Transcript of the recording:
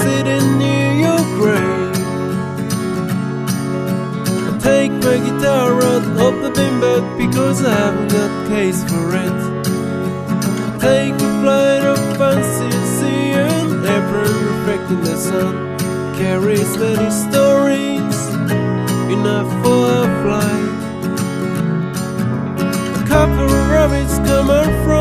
sitting near your grave. Take my guitar out of the bin bag because I haven't got case for it. Take a flight of fancy sea and April reflecting the sun carries many stories, enough for a flight. A couple of rabbits come out from